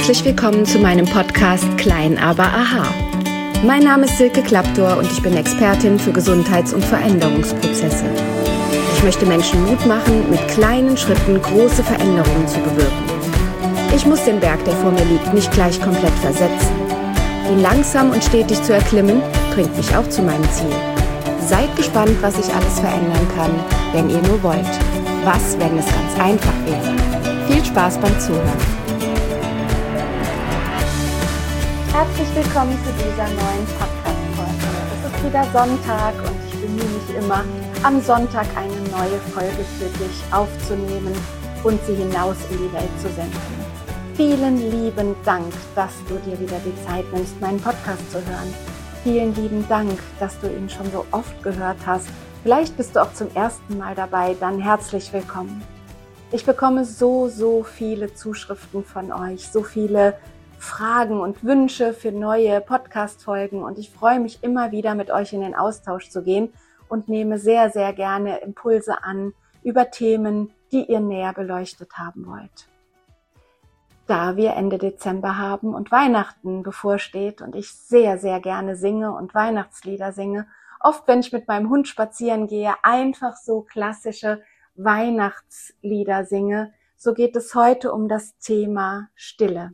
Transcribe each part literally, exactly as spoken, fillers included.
Herzlich willkommen zu meinem Podcast Klein aber Aha. Mein Name ist Silke Klaptor und ich bin Expertin für Gesundheits- und Veränderungsprozesse. Ich möchte Menschen Mut machen, mit kleinen Schritten große Veränderungen zu bewirken. Ich muss den Berg, der vor mir liegt, nicht gleich komplett versetzen. Ihn langsam und stetig zu erklimmen, bringt mich auch zu meinem Ziel. Seid gespannt, was ich alles verändern kann, wenn ihr nur wollt. Was, wenn es ganz einfach wäre? Viel Spaß beim Zuhören. Herzlich willkommen zu dieser neuen Podcast-Folge. Es ist wieder Sonntag und ich bemühe mich immer, am Sonntag eine neue Folge für dich aufzunehmen und sie hinaus in die Welt zu senden. Vielen lieben Dank, dass du dir wieder die Zeit nimmst, meinen Podcast zu hören. Vielen lieben Dank, dass du ihn schon so oft gehört hast. Vielleicht bist du auch zum ersten Mal dabei, dann herzlich willkommen. Ich bekomme so, so viele Zuschriften von euch, so viele Fragen und Wünsche für neue Podcast-Folgen und ich freue mich immer wieder, mit euch in den Austausch zu gehen und nehme sehr, sehr gerne Impulse an über Themen, die ihr näher beleuchtet haben wollt. Da wir Ende Dezember haben und Weihnachten bevorsteht und ich sehr, sehr gerne singe und Weihnachtslieder singe, oft wenn ich mit meinem Hund spazieren gehe, einfach so klassische Weihnachtslieder singe, so geht es heute um das Thema Stille.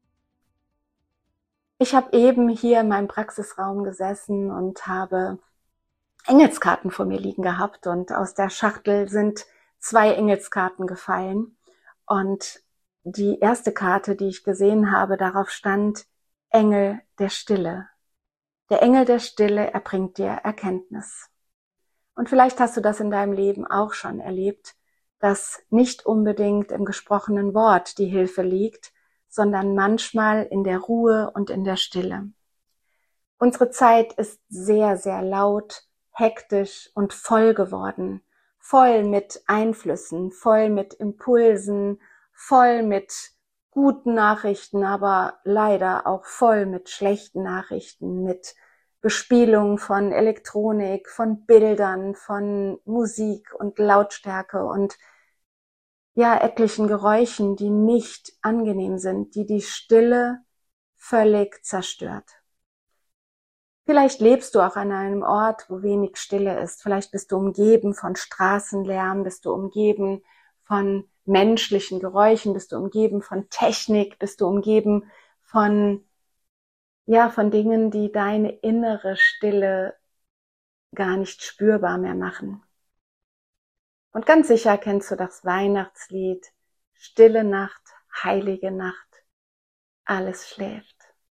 Ich habe eben hier in meinem Praxisraum gesessen und habe Engelskarten vor mir liegen gehabt und aus der Schachtel sind zwei Engelskarten gefallen und die erste Karte, die ich gesehen habe, darauf stand Engel der Stille. Der Engel der Stille, er bringt dir Erkenntnis. Und vielleicht hast du das in deinem Leben auch schon erlebt, dass nicht unbedingt im gesprochenen Wort die Hilfe liegt, sondern manchmal in der Ruhe und in der Stille. Unsere Zeit ist sehr, sehr laut, hektisch und voll geworden. Voll mit Einflüssen, voll mit Impulsen, voll mit guten Nachrichten, aber leider auch voll mit schlechten Nachrichten, mit Bespielung von Elektronik, von Bildern, von Musik und Lautstärke und ja, etlichen Geräuschen, die nicht angenehm sind, die die Stille völlig zerstört. Vielleicht lebst du auch an einem Ort, wo wenig Stille ist. Vielleicht bist du umgeben von Straßenlärm, bist du umgeben von menschlichen Geräuschen, bist du umgeben von Technik, bist du umgeben von, ja, von Dingen, die deine innere Stille gar nicht spürbar mehr machen. Und ganz sicher kennst du das Weihnachtslied, Stille Nacht, heilige Nacht, alles schläft.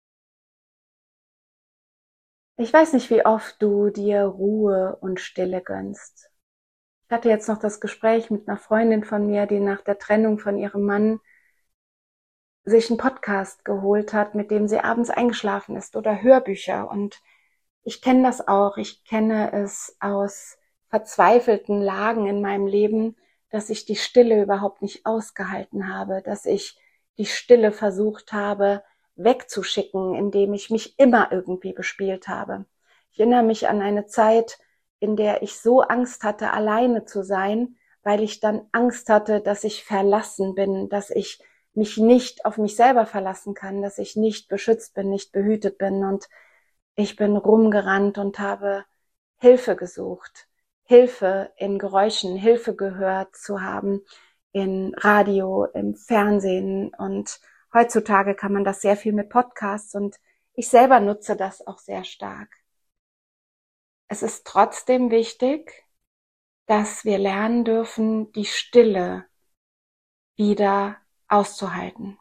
Ich weiß nicht, wie oft du dir Ruhe und Stille gönnst. Ich hatte jetzt noch das Gespräch mit einer Freundin von mir, die nach der Trennung von ihrem Mann sich einen Podcast geholt hat, mit dem sie abends eingeschlafen ist oder Hörbücher. Und ich kenne das auch, ich kenne es aus verzweifelten Lagen in meinem Leben, dass ich die Stille überhaupt nicht ausgehalten habe, dass ich die Stille versucht habe wegzuschicken, indem ich mich immer irgendwie bespielt habe. Ich erinnere mich an eine Zeit, in der ich so Angst hatte, alleine zu sein, weil ich dann Angst hatte, dass ich verlassen bin, dass ich mich nicht auf mich selber verlassen kann, dass ich nicht beschützt bin, nicht behütet bin und ich bin rumgerannt und habe Hilfe gesucht. Hilfe in Geräuschen, Hilfe gehört zu haben in Radio, im Fernsehen und heutzutage kann man das sehr viel mit Podcasts und ich selber nutze das auch sehr stark. Es ist trotzdem wichtig, dass wir lernen dürfen, die Stille wieder auszuhalten.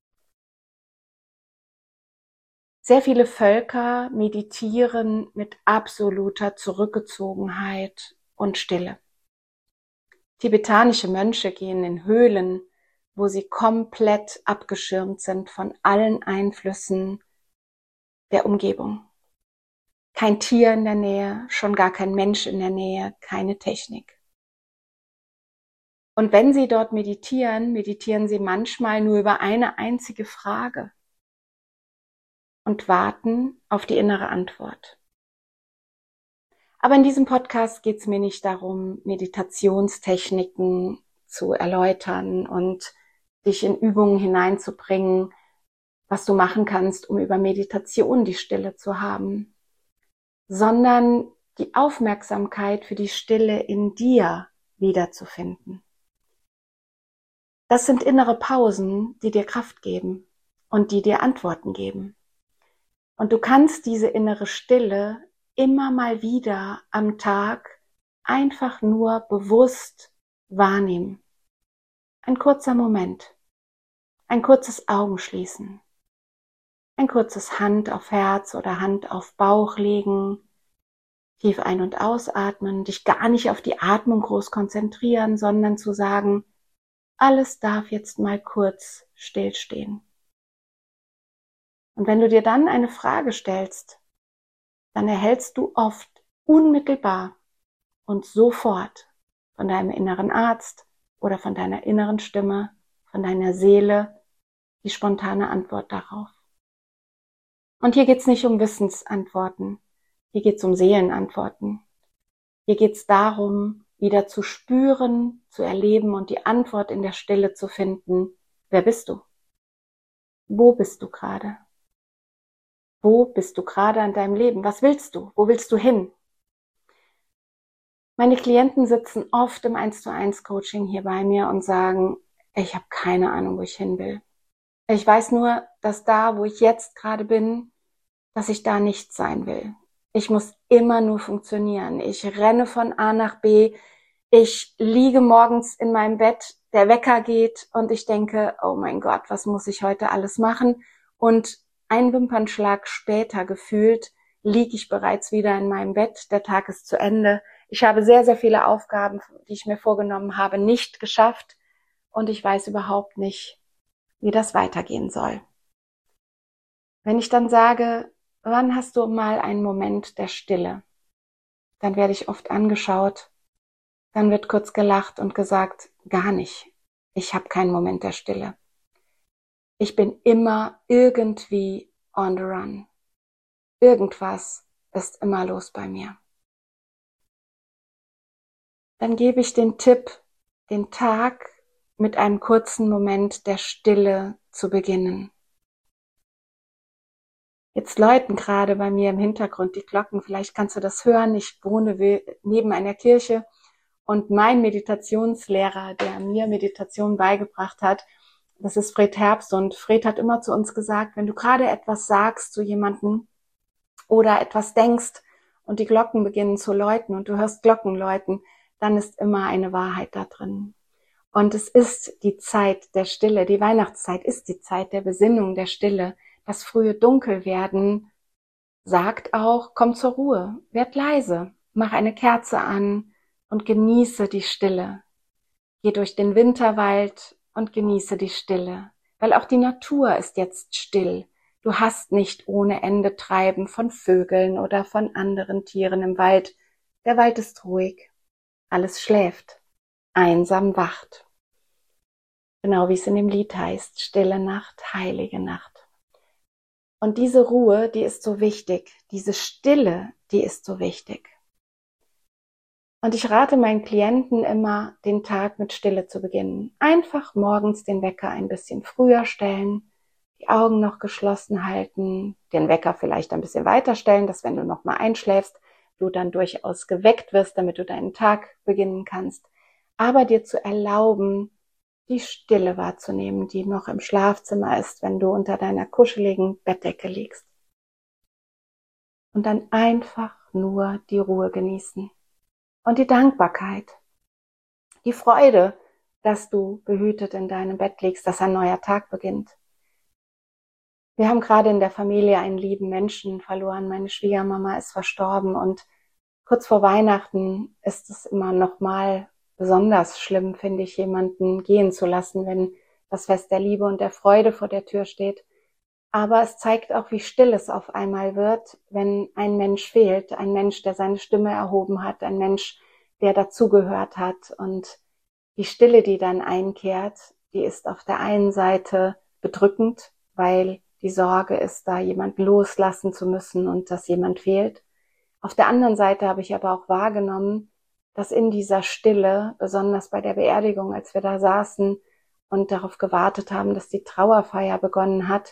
Sehr viele Völker meditieren mit absoluter Zurückgezogenheit und Stille. Tibetanische Mönche gehen in Höhlen, wo sie komplett abgeschirmt sind von allen Einflüssen der Umgebung. Kein Tier in der Nähe, schon gar kein Mensch in der Nähe, keine Technik. Und wenn sie dort meditieren, meditieren sie manchmal nur über eine einzige Frage und warten auf die innere Antwort. Aber in diesem Podcast geht es mir nicht darum, Meditationstechniken zu erläutern und dich in Übungen hineinzubringen, was du machen kannst, um über Meditation die Stille zu haben, sondern die Aufmerksamkeit für die Stille in dir wiederzufinden. Das sind innere Pausen, die dir Kraft geben und die dir Antworten geben. Und du kannst diese innere Stille immer mal wieder am Tag einfach nur bewusst wahrnehmen. Ein kurzer Moment, ein kurzes Augenschließen, ein kurzes Hand auf Herz oder Hand auf Bauch legen, tief ein- und ausatmen, dich gar nicht auf die Atmung groß konzentrieren, sondern zu sagen, alles darf jetzt mal kurz stillstehen. Und wenn du dir dann eine Frage stellst, dann erhältst du oft unmittelbar und sofort von deinem inneren Arzt oder von deiner inneren Stimme, von deiner Seele die spontane Antwort darauf. Und hier geht's nicht um Wissensantworten, hier geht's um Seelenantworten. Hier geht's darum, wieder zu spüren, zu erleben und die Antwort in der Stille zu finden. Wer bist du? Wo bist du gerade? Wo bist du gerade an deinem Leben? Was willst du? Wo willst du hin? Meine Klienten sitzen oft im eins zu eins Coaching hier bei mir und sagen, ich habe keine Ahnung, wo ich hin will. Ich weiß nur, dass da, wo ich jetzt gerade bin, dass ich da nicht sein will. Ich muss immer nur funktionieren. Ich renne von A nach B. Ich liege morgens in meinem Bett, der Wecker geht und ich denke, oh mein Gott, was muss ich heute alles machen? Und ein Wimpernschlag später gefühlt liege ich bereits wieder in meinem Bett. Der Tag ist zu Ende. Ich habe sehr, sehr viele Aufgaben, die ich mir vorgenommen habe, nicht geschafft und ich weiß überhaupt nicht, wie das weitergehen soll. Wenn ich dann sage, wann hast du mal einen Moment der Stille? Dann werde ich oft angeschaut, dann wird kurz gelacht und gesagt, gar nicht. Ich habe keinen Moment der Stille. Ich bin immer irgendwie on the run. Irgendwas ist immer los bei mir. Dann gebe ich den Tipp, den Tag mit einem kurzen Moment der Stille zu beginnen. Jetzt läuten gerade bei mir im Hintergrund die Glocken. Vielleicht kannst du das hören. Ich wohne neben einer Kirche und mein Meditationslehrer, der mir Meditation beigebracht hat, das ist Fred Herbst. Und Fred hat immer zu uns gesagt, wenn du gerade etwas sagst zu jemandem oder etwas denkst und die Glocken beginnen zu läuten und du hörst Glocken läuten, dann ist immer eine Wahrheit da drin. Und es ist die Zeit der Stille. Die Weihnachtszeit ist die Zeit der Besinnung, der Stille. Das frühe Dunkelwerden sagt auch, komm zur Ruhe, werd leise, mach eine Kerze an und genieße die Stille. Geh durch den Winterwald und genieße die Stille, weil auch die Natur ist jetzt still. Du hast nicht ohne Ende Treiben von Vögeln oder von anderen Tieren im Wald. Der Wald ist ruhig, alles schläft, einsam wacht. Genau wie es in dem Lied heißt, stille Nacht, heilige Nacht. Und diese Ruhe, die ist so wichtig. Diese Stille, die ist so wichtig. Und ich rate meinen Klienten immer, den Tag mit Stille zu beginnen. Einfach morgens den Wecker ein bisschen früher stellen, die Augen noch geschlossen halten, den Wecker vielleicht ein bisschen weiter stellen, dass wenn du noch mal einschläfst, du dann durchaus geweckt wirst, damit du deinen Tag beginnen kannst. Aber dir zu erlauben, die Stille wahrzunehmen, die noch im Schlafzimmer ist, wenn du unter deiner kuscheligen Bettdecke liegst. Und dann einfach nur die Ruhe genießen. Und die Dankbarkeit, die Freude, dass du behütet in deinem Bett liegst, dass ein neuer Tag beginnt. Wir haben gerade in der Familie einen lieben Menschen verloren. Meine Schwiegermama ist verstorben und kurz vor Weihnachten ist es immer noch mal besonders schlimm, finde ich, jemanden gehen zu lassen, wenn das Fest der Liebe und der Freude vor der Tür steht. Aber es zeigt auch, wie still es auf einmal wird, wenn ein Mensch fehlt, ein Mensch, der seine Stimme erhoben hat, ein Mensch, der dazugehört hat. Und die Stille, die dann einkehrt, die ist auf der einen Seite bedrückend, weil die Sorge ist, da jemand loslassen zu müssen und dass jemand fehlt. Auf der anderen Seite habe ich aber auch wahrgenommen, dass in dieser Stille, besonders bei der Beerdigung, als wir da saßen und darauf gewartet haben, dass die Trauerfeier begonnen hat,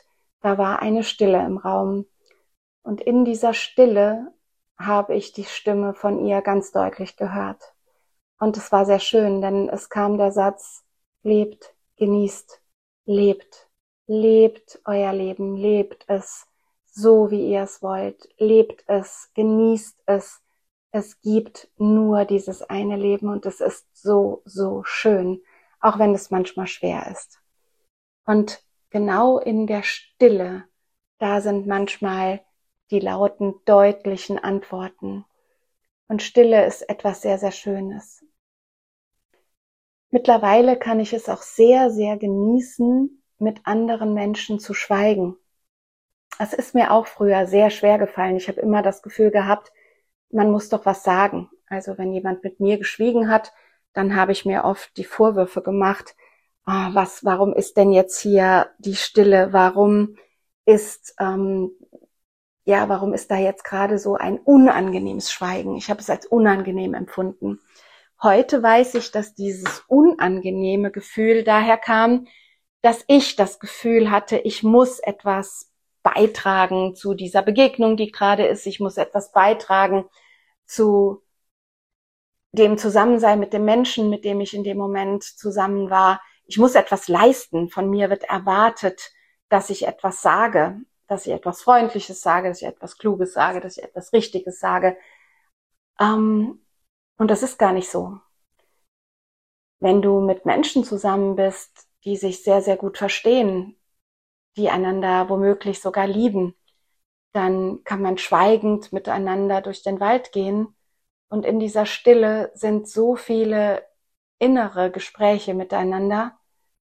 da war eine Stille im Raum. Und in dieser Stille habe ich die Stimme von ihr ganz deutlich gehört. Und es war sehr schön, denn es kam der Satz: Lebt, genießt, lebt, lebt euer Leben, lebt es so, wie ihr es wollt, lebt es, genießt es. Es gibt nur dieses eine Leben und es ist so, so schön, auch wenn es manchmal schwer ist. Und genau in der Stille, da sind manchmal die lauten, deutlichen Antworten. Und Stille ist etwas sehr, sehr Schönes. Mittlerweile kann ich es auch sehr, sehr genießen, mit anderen Menschen zu schweigen. Es ist mir auch früher sehr schwer gefallen. Ich habe immer das Gefühl gehabt, man muss doch was sagen. Also wenn jemand mit mir geschwiegen hat, dann habe ich mir oft die Vorwürfe gemacht, ah, was, warum ist denn jetzt hier die Stille? Warum ist, ähm, ja, warum ist da jetzt gerade so ein unangenehmes Schweigen? Ich habe es als unangenehm empfunden. Heute weiß ich, dass dieses unangenehme Gefühl daher kam, dass ich das Gefühl hatte, ich muss etwas beitragen zu dieser Begegnung, die gerade ist. Ich muss etwas beitragen zu dem Zusammensein mit dem Menschen, mit dem ich in dem Moment zusammen war. Ich muss etwas leisten. Von mir wird erwartet, dass ich etwas sage, dass ich etwas Freundliches sage, dass ich etwas Kluges sage, dass ich etwas Richtiges sage. Ähm, und das ist gar nicht so. Wenn du mit Menschen zusammen bist, die sich sehr, sehr gut verstehen, die einander womöglich sogar lieben, dann kann man schweigend miteinander durch den Wald gehen. Und in dieser Stille sind so viele innere Gespräche miteinander,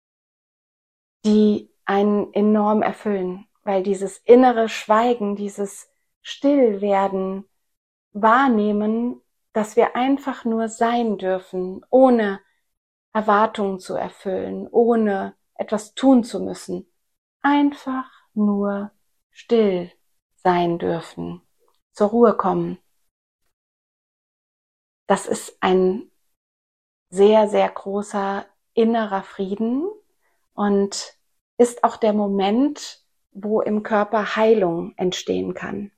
die einen enorm erfüllen, weil dieses innere Schweigen, dieses Stillwerden, wahrnehmen, dass wir einfach nur sein dürfen, ohne Erwartungen zu erfüllen, ohne etwas tun zu müssen. Einfach nur still sein dürfen, zur Ruhe kommen. Das ist ein sehr, sehr großer innerer Frieden und ist auch der Moment, wo im Körper Heilung entstehen kann.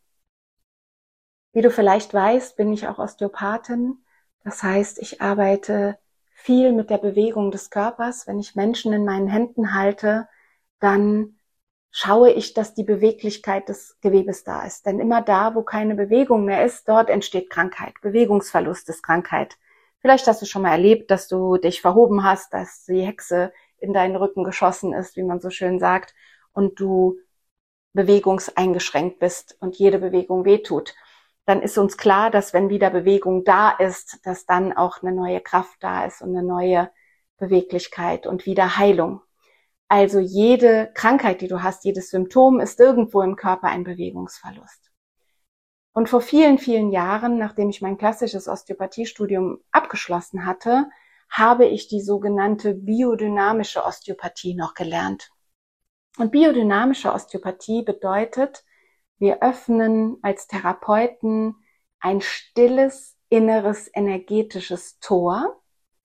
Wie du vielleicht weißt, bin ich auch Osteopathin. Das heißt, ich arbeite viel mit der Bewegung des Körpers. Wenn ich Menschen in meinen Händen halte, dann schaue ich, dass die Beweglichkeit des Gewebes da ist. Denn immer da, wo keine Bewegung mehr ist, dort entsteht Krankheit. Bewegungsverlust ist Krankheit. Vielleicht hast du schon mal erlebt, dass du dich verhoben hast, dass die Hexe in deinen Rücken geschossen ist, wie man so schön sagt, und du bewegungseingeschränkt bist und jede Bewegung wehtut. Dann ist uns klar, dass wenn wieder Bewegung da ist, dass dann auch eine neue Kraft da ist und eine neue Beweglichkeit und wieder Heilung. Also jede Krankheit, die du hast, jedes Symptom ist irgendwo im Körper ein Bewegungsverlust. Und vor vielen, vielen Jahren, nachdem ich mein klassisches Osteopathiestudium abgeschlossen hatte, habe ich die sogenannte biodynamische Osteopathie noch gelernt. Und biodynamische Osteopathie bedeutet, wir öffnen als Therapeuten ein stilles, inneres, energetisches Tor,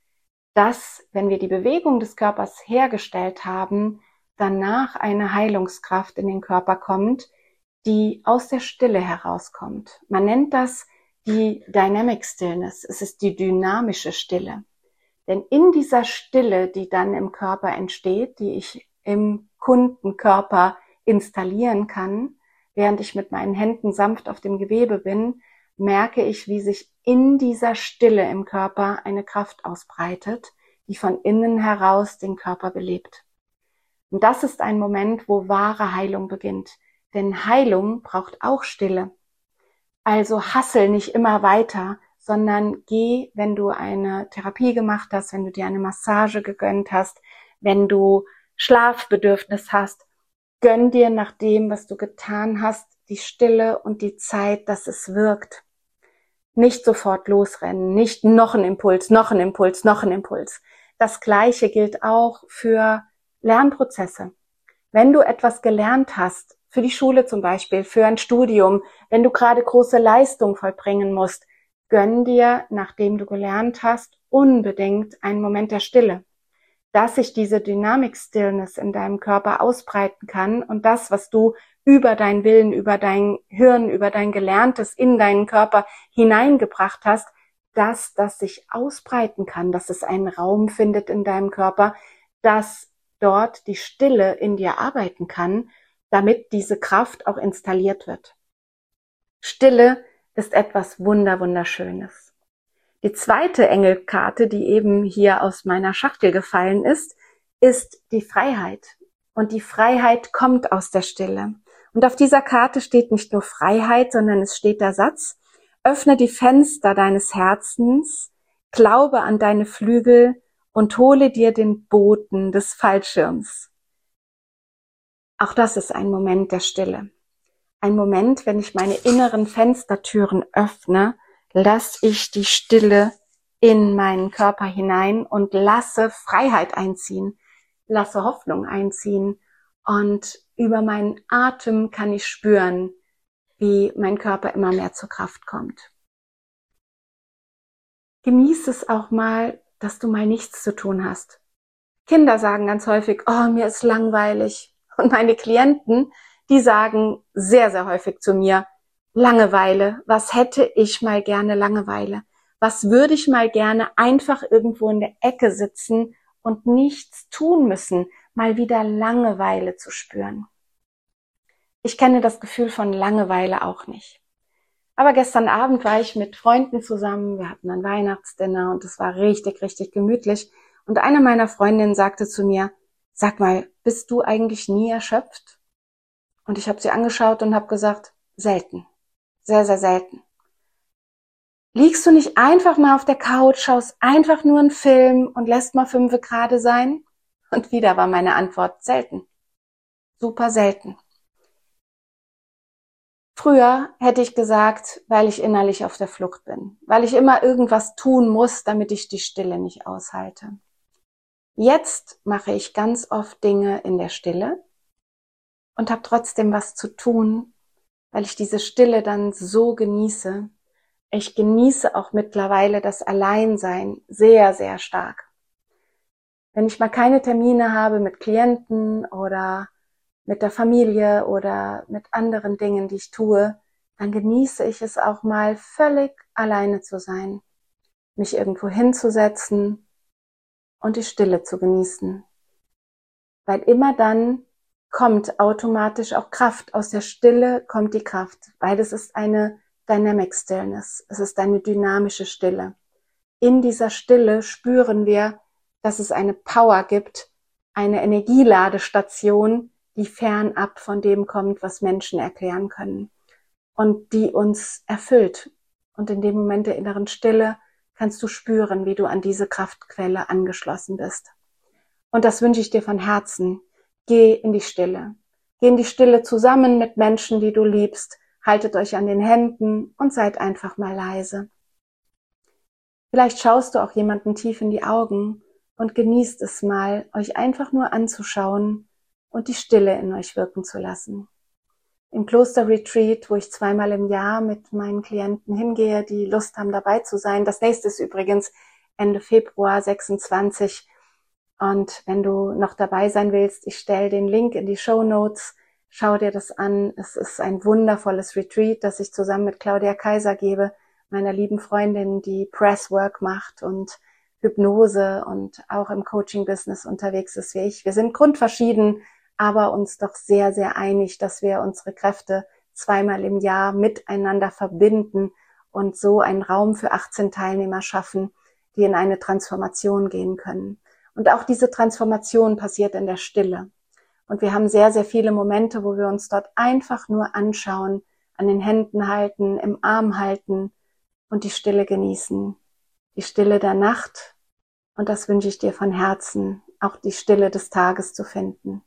dass, wenn wir die Bewegung des Körpers hergestellt haben, danach eine Heilungskraft in den Körper kommt, die aus der Stille herauskommt. Man nennt das die Dynamic Stillness. Es ist die dynamische Stille. Denn in dieser Stille, die dann im Körper entsteht, die ich im Kundenkörper installieren kann, während ich mit meinen Händen sanft auf dem Gewebe bin, merke ich, wie sich in dieser Stille im Körper eine Kraft ausbreitet, die von innen heraus den Körper belebt. Und das ist ein Moment, wo wahre Heilung beginnt. Denn Heilung braucht auch Stille. Also hassel nicht immer weiter, sondern geh, wenn du eine Therapie gemacht hast, wenn du dir eine Massage gegönnt hast, wenn du Schlafbedürfnis hast, gönn dir nach dem, was du getan hast, die Stille und die Zeit, dass es wirkt. Nicht sofort losrennen, nicht noch ein Impuls, noch ein Impuls, noch ein Impuls. Das Gleiche gilt auch für Lernprozesse. Wenn du etwas gelernt hast, für die Schule zum Beispiel, für ein Studium, wenn du gerade große Leistung vollbringen musst, gönn dir, nachdem du gelernt hast, unbedingt einen Moment der Stille. dass sich diese Dynamic Stillness in deinem Körper ausbreiten kann und das, was du über deinen Willen, über dein Hirn, über dein Gelerntes in deinen Körper hineingebracht hast, dass das sich ausbreiten kann, dass es einen Raum findet in deinem Körper, dass dort die Stille in dir arbeiten kann, damit diese Kraft auch installiert wird. Stille ist etwas wunder, wunderschönes. Die zweite Engelkarte, die eben hier aus meiner Schachtel gefallen ist, ist die Freiheit. Und die Freiheit kommt aus der Stille. Und auf dieser Karte steht nicht nur Freiheit, sondern es steht der Satz: Öffne die Fenster deines Herzens, glaube an deine Flügel und hole dir den Boten des Fallschirms. Auch das ist ein Moment der Stille. Ein Moment, wenn ich meine inneren Fenstertüren öffne, lasse ich die Stille in meinen Körper hinein und lasse Freiheit einziehen, lasse Hoffnung einziehen und über meinen Atem kann ich spüren, wie mein Körper immer mehr zur Kraft kommt. Genieß es auch mal, dass du mal nichts zu tun hast. Kinder sagen ganz häufig, oh, mir ist langweilig. Und meine Klienten, die sagen sehr, sehr häufig zu mir, Langeweile, was hätte ich mal gerne Langeweile? Was würde ich mal gerne einfach irgendwo in der Ecke sitzen und nichts tun müssen, mal wieder Langeweile zu spüren? Ich kenne das Gefühl von Langeweile auch nicht. Aber gestern Abend war ich mit Freunden zusammen, wir hatten ein Weihnachtsdinner und es war richtig, richtig gemütlich. Und eine meiner Freundinnen sagte zu mir, sag mal, bist du eigentlich nie erschöpft? Und ich habe sie angeschaut und habe gesagt, selten, sehr, sehr selten. Liegst du nicht einfach mal auf der Couch, schaust einfach nur einen Film und lässt mal fünfe gerade sein? Und wieder war meine Antwort, selten, super selten. Früher hätte ich gesagt, weil ich innerlich auf der Flucht bin, weil ich immer irgendwas tun muss, damit ich die Stille nicht aushalte. Jetzt mache ich ganz oft Dinge in der Stille und habe trotzdem was zu tun, weil ich diese Stille dann so genieße. Ich genieße auch mittlerweile das Alleinsein sehr, sehr stark. Wenn ich mal keine Termine habe mit Klienten oder mit der Familie oder mit anderen Dingen, die ich tue, dann genieße ich es auch mal völlig alleine zu sein, mich irgendwo hinzusetzen und die Stille zu genießen. Weil immer dann kommt automatisch auch Kraft. Aus der Stille kommt die Kraft, weil es ist eine Dynamic Stillness. Es ist eine dynamische Stille. In dieser Stille spüren wir, dass es eine Power gibt, eine Energieladestation, die fernab von dem kommt, was Menschen erklären können und die uns erfüllt. Und in dem Moment der inneren Stille kannst du spüren, wie du an diese Kraftquelle angeschlossen bist. Und das wünsche ich dir von Herzen. Geh in die Stille. Geh in die Stille zusammen mit Menschen, die du liebst. Haltet euch an den Händen und seid einfach mal leise. Vielleicht schaust du auch jemanden tief in die Augen und genießt es mal, euch einfach nur anzuschauen und die Stille in euch wirken zu lassen. Im Kloster-Retreat, wo ich zweimal im Jahr mit meinen Klienten hingehe, die Lust haben, dabei zu sein. Das nächste ist übrigens Ende Februar sechsundzwanzig. Und wenn du noch dabei sein willst, ich stelle den Link in die Shownotes. Schau dir das an. Es ist ein wundervolles Retreat, das ich zusammen mit Claudia Kaiser gebe, meiner lieben Freundin, die Presswork macht und Hypnose und auch im Coaching-Business unterwegs ist wie ich. Wir sind grundverschieden, aber uns doch sehr, sehr einig, dass wir unsere Kräfte zweimal im Jahr miteinander verbinden und so einen Raum für achtzehn Teilnehmer schaffen, die in eine Transformation gehen können. Und auch diese Transformation passiert in der Stille. Und wir haben sehr, sehr viele Momente, wo wir uns dort einfach nur anschauen, an den Händen halten, im Arm halten und die Stille genießen. Die Stille der Nacht. Und das wünsche ich dir von Herzen, auch die Stille des Tages zu finden.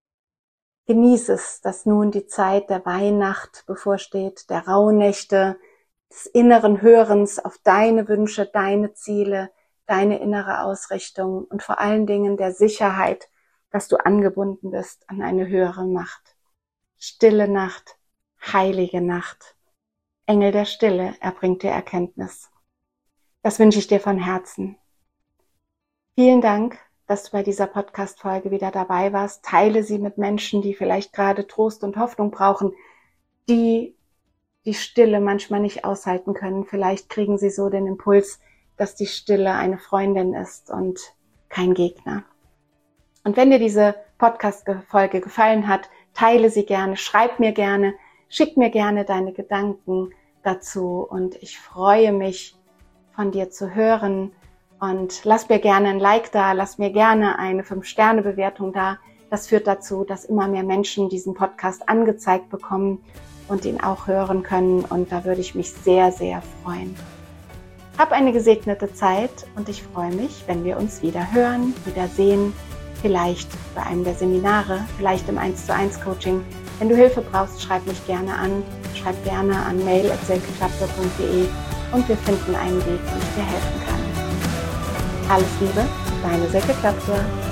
Genieß es, dass nun die Zeit der Weihnacht bevorsteht, der Rauhnächte, des inneren Hörens auf deine Wünsche, deine Ziele, deine innere Ausrichtung und vor allen Dingen der Sicherheit, dass du angebunden bist an eine höhere Macht. Stille Nacht, heilige Nacht. Engel der Stille, er bringt dir Erkenntnis. Das wünsche ich dir von Herzen. Vielen Dank, dass du bei dieser Podcast-Folge wieder dabei warst. Teile sie mit Menschen, die vielleicht gerade Trost und Hoffnung brauchen, die die Stille manchmal nicht aushalten können. Vielleicht kriegen sie so den Impuls, dass die Stille eine Freundin ist und kein Gegner. Und wenn dir diese Podcast-Folge gefallen hat, teile sie gerne, schreib mir gerne, schick mir gerne deine Gedanken dazu und ich freue mich, von dir zu hören. Und lass mir gerne ein Like da, lass mir gerne eine fünf Sterne Bewertung da. Das führt dazu, dass immer mehr Menschen diesen Podcast angezeigt bekommen und ihn auch hören können. Und da würde ich mich sehr, sehr freuen. Hab eine gesegnete Zeit und ich freue mich, wenn wir uns wieder hören, wieder sehen. Vielleicht bei einem der Seminare, vielleicht im eins zu eins Coaching. Wenn du Hilfe brauchst, schreib mich gerne an. Schreib gerne an mail at silke klapser punkt de und wir finden einen Weg, wie ich dir helfen kann. Alles Liebe, deine Silke Klapser.